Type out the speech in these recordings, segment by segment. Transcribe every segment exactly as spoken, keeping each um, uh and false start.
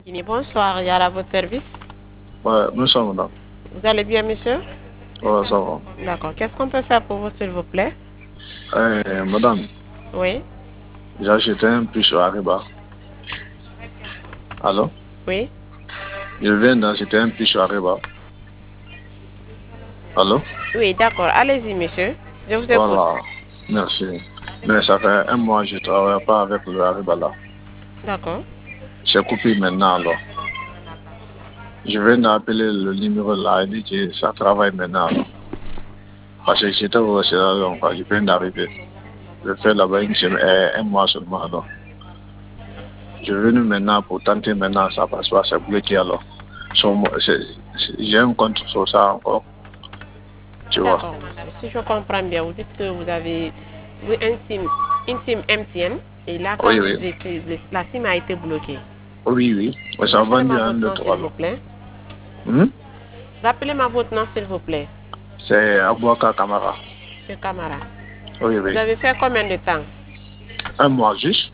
Guinée, bonsoir, il y a à votre service. Ouais, bonsoir, madame. Vous allez bien, monsieur? Ouais, ça va. D'accord. Qu'est-ce qu'on peut faire pour vous, s'il vous plaît? Eh, madame, Oui, j'ai acheté un puce sur Ariba. Allô? oui. Je viens d'acheter un puce sur Ariba. Allô? Oui, d'accord. Allez-y, monsieur. Je vous écoute. Voilà, merci. Mais ça fait un mois que je ne travaille pas avec le Ariba là. D'accord. C'est coupé maintenant alors. Je viens d'appeler le numéro là, il dit que ça travaille maintenant alors. Parce que j'étais au restaurant, donc je viens d'arriver. Je fais là-bas une semaine, eh, un mois seulement alors. Je suis venu maintenant pour tenter maintenant, ça passe pas, c'est bloqué alors. Sur moi, c'est- c'est- J'ai un compte sur ça encore, tu vois. D'accord, monsieur. Si je comprends bien, vous dites que vous avez vous, un SIM, une SIM M T N et là, quand Oui, vous oui, étiez, la SIM a été bloquée. oui, oui. Mais ça a vendu Rappelez-moi un, votre deux, nom, s'il trois vous là. plaît. Hmm? Rappelez-moi votre nom, s'il vous plaît. C'est Abouaka Kamara. Monsieur Camara. Oui, Vous oui. avez fait combien de temps? Un mois juste.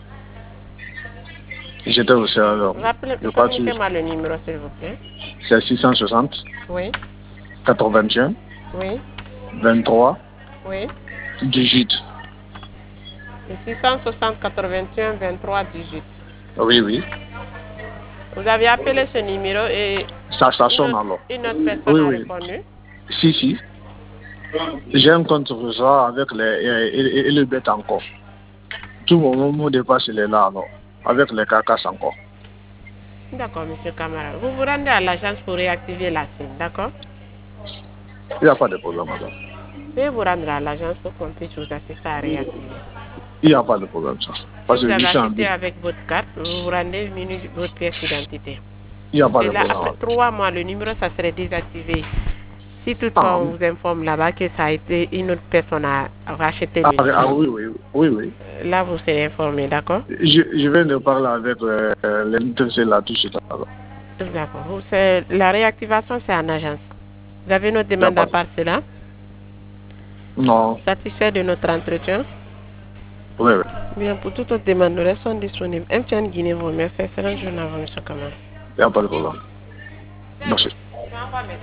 J'étais au serveur. Rappelez, Je crois que communiquez-moi le numéro, s'il vous plaît. c'est six cent soixante, Oui, quatre-vingt-un, oui, vingt-trois, oui. dix-huit. Le six cent soixante quatre-vingt-un vingt-trois dix-huit. Oui, oui. Vous avez appelé ce numéro et Ça, ça une sonne autre, alors. une autre personne Oui, a oui. répondu. Si, si. J'ai un compte sur ça avec les, et, et- et le bête encore. Tout mon mot de passe, il est là alors. Avec les carcasses encore. D'accord, monsieur Camara. Vous vous rendez à l'agence pour réactiver la SIM, d'accord? Il n'y a pas de problème, madame. Veuillez vous rendre à l'agence pour qu'on puisse vous assister à réactiver. Il n'y a pas de problème, ça. Si Parce vous que je avez suis en acheté ville. avec votre carte, vous vous rendez muni de votre pièce d'identité. Il n'y a pas Et de là, problème. après trois mois, le numéro, ça serait désactivé. Si toutefois Ah, on vous informe là-bas que ça a été une autre personne a racheté ah, le ah, numéro, oui, oui, oui, oui. là vous serez informé, d'accord? Je, je viens de parler avec euh, l'intercellé là tout de suite. Alors. D'accord. Vous, c'est- La réactivation, c'est en agence. Vous avez notre Il n'y a demande pas à de... part cela? Non. Satisfait de notre entretien? Oui, oui. Bien, pour toute autre demande, nous restons disponibles. M T N Guinée vous remercie. Excellente journée à vous, monsieur Kamara. Il n'y a pas de problème. Merci.